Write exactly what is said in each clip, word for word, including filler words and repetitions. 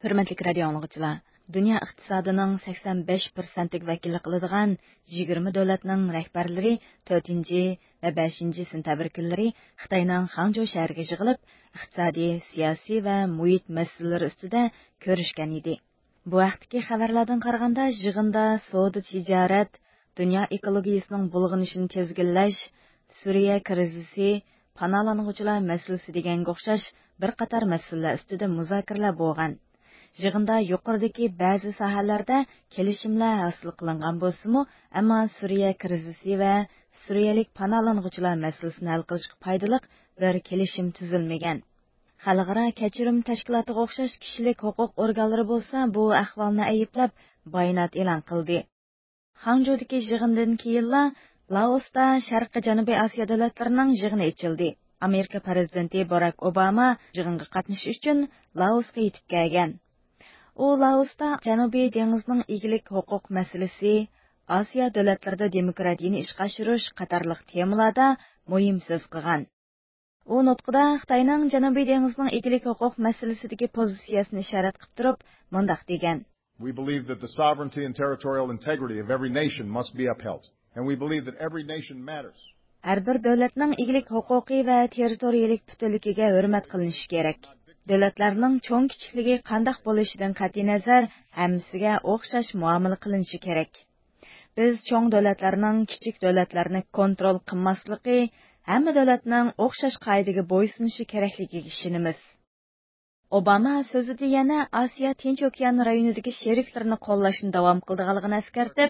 Hürmetlik radio anlıqçılar, dünya iqtisadining sakson besh prosentlik vakillik qiladigan yigirma davlatning rahbarlari to'rtinchi va beshinchi sentabr kunlari Xitoyning Hangzhou shahriga yig'ilib, iqtisodiy, siyosiy va muhit masalalari ustida ko'rishgan edi. Bu vaqtdagi xabarlardan qaraganda, yig'inda savdo tijorat, dunyo ekologiyasining bulg'anishini tezginlash, Suriya krizisi, panolanuvchilar masalasi deganga o'xshash bir qator masalalar ustida muzokaralar bo'lgan. Yig'inda yuqoridagi ba'zi sohalarda kelishimlar hosil qilingan bo'lsa-mu, ammo Suriya krizisi va suriyalik panolanuvchilar masalasini hal qilishga foydali bir kelishim tuzilmagan. Xalqaro kechirim tashkilotiga o'xshash kishilik huquq organlari bo'lsa, bu ahvolni ayblab bayonot e'lon qildi. Hangzhoudagi yig'indan keyin Laosda Sharqiy Janubiy Osiyo davlatlarining yig'ini ochildi. Amerika prezidenti Barack Obama yig'inga qatnashish uchun Laosga yetib kelgan. U Laosda Janubiy dengizining egilik huquq masalasi, Osiyo davlatlarida demokratiyani ishga oshirish qatorliq temalarda muhim so'z qilgan. U nutqida Xitoyning Janubiy dengizining egilik huquq masalasidagi pozitsiyasini ishorat qilib turib, mundaq degan: We believe that the sovereignty and territorial integrity of every nation must be upheld, and we believe that every nation matters. Har bir davlatning egilik huquqiy va territoriyalik butunligiga hurmat qilinishi kerak. Davlatlarning cho'ng kichikligi qanday bo'lishidan qat'iy nazar hammasiga o'xshash muomala qilinishi kerak. Biz cho'ng davlatlarning kichik davlatlarni kontrol qilmasligi, hamma davlatning o'xshash qoidaga bo'ysunishi kerakligiga ishonamiz. Obama so'zida yana Osiyo Tinch okean rayonidagi sheriklarni qo'llashni davom qildiganligini eskartib,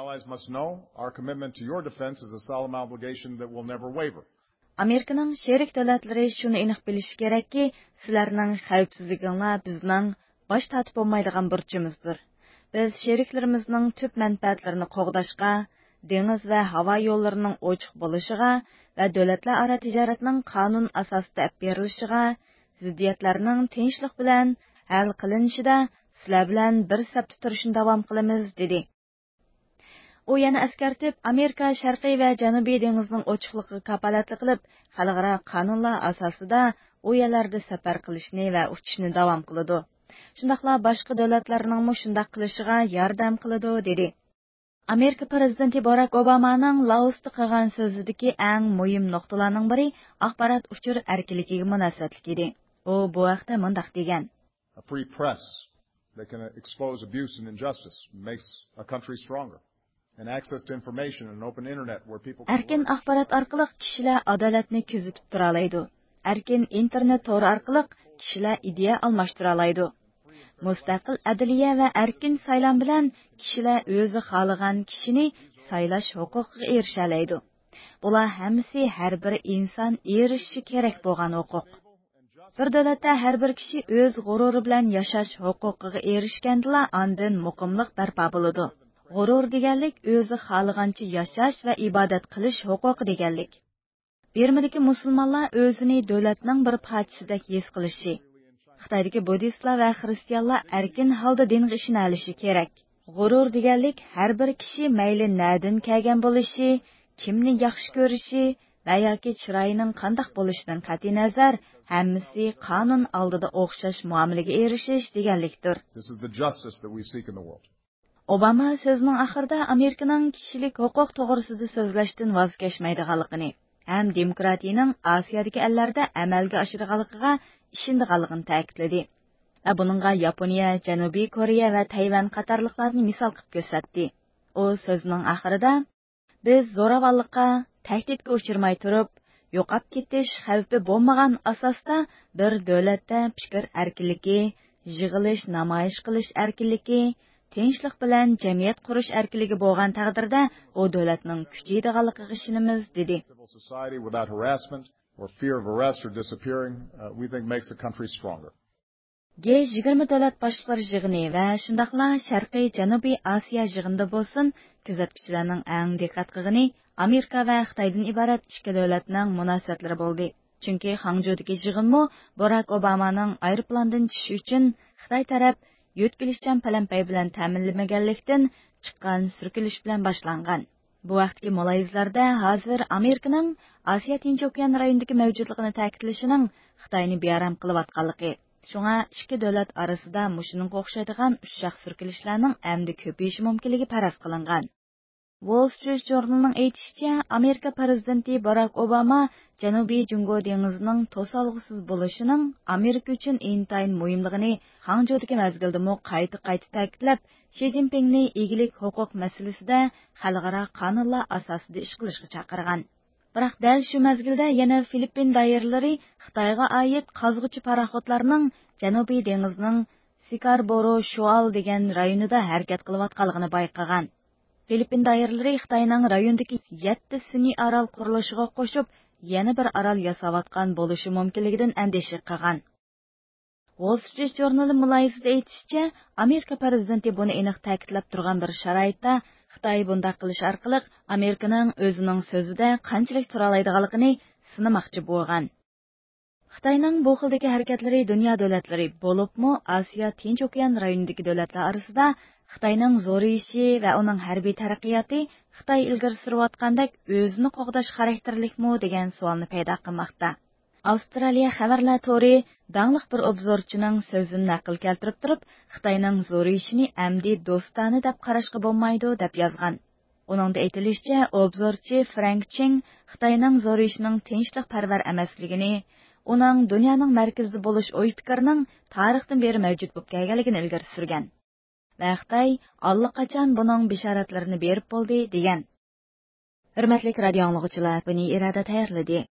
Amerikaning sherik davlatlari shuni aniq bilishi kerakki, sizlarning xavfsizliginglar bizning bosh tortib bo'lmaydigan burchimizdir. Biz sheriklarimizning tub manfaatlarini qo'g'dashga, dengiz va havo yo'llarining ochiq bo'lishiga va davlatlararo tijoratning qonun asosida olib berilishiga, ziddiyatlarning tinchlik bilan hal qilinishida sizlar bilan bir safda turishni davom qilamiz, dedi. U yana eskartib, Amerika Sharqiy va Janubiy dengizining ochiqligiga kafolatli qilib, xalqaro qonunlar asosida u yerlarda safar qilishni va uchishni davom qiladi. Shundaqla boshqa davlatlarning ham shunday qilishiga yordam qiladi, dedi. Amerika prezidenti Barack Obamaning Laosda qilgan so'zidagi eng muhim nuqtalarning biri axborot uchur erkinligiga munosabatli edi. U bu vaqtda mundaq degan: A free press that can expose abuse and injustice makes a country stronger. And access to information and an open internet where people can Erkin axborot orqali kishilar adolatni kuzatib tura oladi. Erkin internet to'ri orqali kishilar ideya almashtira oladi. Mustaqil adliya va erkin saylan bilan kishilar o'zi xohlagan kishini saylash huquqiga erisha oladi. Bular hammasi har bir inson erishishi kerak bo'lgan huquq. Bir davlatda har bir kishi o'z g'ururi bilan yashash huquqiga erishganda ondan muqimlik barpo bo'ladi. G'urur deganlik o'zi xohlagancha yashash va ibodat qilish huquqi deganlik. Birmadagi musulmonlar o'zini davlatning bir parchasidek his qilishi. Xitoydagi buddistlar va xristianlar erkin holda dinga ishona olishi kerak. G'urur deganlik har bir kishi mayli nadin kelgan bo'lishi, kimni yaxshi ko'rishi va yoki chiroyining qanday bo'lishidan qat'iy nazar hammasi qonun oldida o'xshash muomalaga erishish deganlikdir. This is the justice that we seek in the world. Obama so'zining oxirida Amerikaning kishilik huquq to'g'risida so'zlashdan voz kechmaydiganligini, ham demokratiyaning Osiyodagi ellarda amalga oshirganligiga ishonganligini ta'kidladi. Va buningga Yaponiya, Janubiy Koreya va Tayvan qatorliqlarni misol qilib ko'rsatdi. U so'zining oxirida biz zo'ravonlikqa, tahdidga uchirmay turib, yo'qab ketish xavfi bo'lmagan asosda bir davlatda fikr erkinligi, yig'ilish, namoyish qilish erkinligi, tinchlik bilan jamiyat qurish erkinligi bo'lgan taqdirda u davlatning kuchaydiganligiga ishonamiz, dedi. G yigirma davlat boshliqlari yig'ini va shundaqla Sharqiy Janubiy Osiyo yig'inida bo'lsin, kuzatuvchilarning eng diqqat qilgani Amerika va Xitoydan iborat ikki davlatning munosabatlari bo'ldi. Chunki Hangzhoudagi yig'inmo Barack Obamaning aeroplandan tushishi uchun Xitoy taraf yo'tkilishchan palampay bilan ta'minlamaganlikdan chiqqan surkilish bilan boshlangan. Bu vaqtdagi muloyizlarda hozir Amerikaning Osiyo Tinch okean rayonidagi mavjudligini ta'kidlashining Xitoyni bearam qilayotganligi Шуңа ikki davlat arasida muşuningga o'xshaydigan ushshaq surkilishlarning endi ko'payishi mumkinligi faraz qilingan. Wall Street Journal'ning aytishicha, Amerika prezidenti Barack Obama Janubiy Jungo dengizining to'solg'usiz bo'lishining Amerika uchun intayin muhimligini Hangzhoudagi mazgildimi qayta-qayta ta'kidlab, Xi Jinpingni egilik huquq masalasida xalqaro qonunlar asosida ish qilishga chaqirgan. Biroq dal shu mazgilda yana Filippin doiralari Xitoyga oid qazg'uchi paraxodlarning Janubiy dengizining Scarborough Shoal degan rayonida harakat qilayotganligini bayqagan. Filippin doiralari Xitoyning rayondagi yetti sun'iy orol qurilishiga qo'shib, yana bir orol yasayotgan bo'lishi mumkinligidan andisha qilgan. Wall Street Journal muloyizada aytishicha, Amerika prezidenti buni aniq ta'kidlab turgan bir sharoitda Xitoy bunday qilish orqali Amerikaning o'zining so'zida qanchalik tura oladiganligini sinamoqchi bo'lgan. Xitoyning bu xildagi harakatlari dunyo davlatlari bo'libmi Osiyo Tinch okean rayonidagi davlatlar orasida Xitoyning zo'riyishi va uning harbiy taraqqiyoti Xitoy ilgari surayotgandek o'zini qo'g'dash xarakterlikmi degan savolni paydo qilmoqda. Avstraliya xabarlar to'ri dangliq bir obzorchining so'zini naql keltirib turib, Xitoyning zo'riyishini amdi do'stona deb qarashga bo'lmaydi deb yozgan. Uningda aytilishicha, obzorchi Frank Ching Xitoyning zo'riyishining tinchlikparvar emasligini, uning dunyoning markazida bo'lish o'y-fikrining tarixdan beri mavjud bo'lib kelganligini ilgari surgan. Va Xitoy allaqachon buning bishoratlarini berib bo'ldi degan. Hurmatli radio anglovchilar, buni irada tayyorladi.